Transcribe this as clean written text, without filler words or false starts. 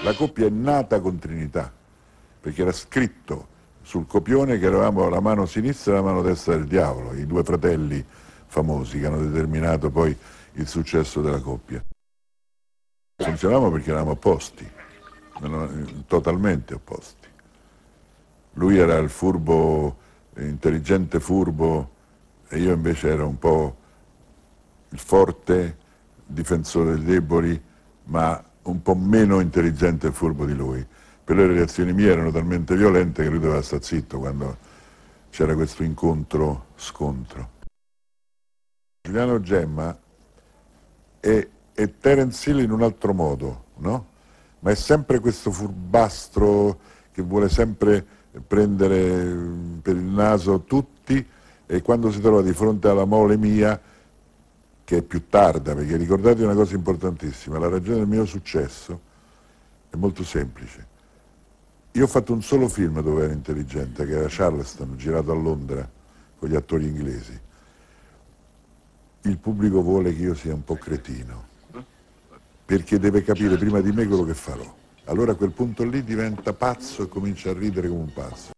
La coppia è nata con Trinità, perché era scritto sul copione che eravamo la mano sinistra e la mano destra del diavolo, i due fratelli famosi che hanno determinato poi il successo della coppia. Funzionavamo perché eravamo opposti, totalmente opposti. Lui era il furbo, intelligente furbo, e io invece ero un po' il forte, difensore dei deboli, ma un po' meno intelligente e furbo di lui. Per lui le reazioni mie erano talmente violente che lui doveva stare zitto quando c'era questo incontro-scontro. Giuliano Gemma è Terence Hill in un altro modo, no? Ma è sempre questo furbastro che vuole sempre prendere per il naso tutti, e quando si trova di fronte alla mole mia, che è più tarda, perché ricordate una cosa importantissima, la ragione del mio successo è molto semplice. Io ho fatto un solo film dove ero intelligente, che era Charleston, girato a Londra con gli attori inglesi. Il pubblico vuole che io sia un po' cretino, perché deve capire prima di me quello che farò. Allora a quel punto lì diventa pazzo e comincia a ridere come un pazzo.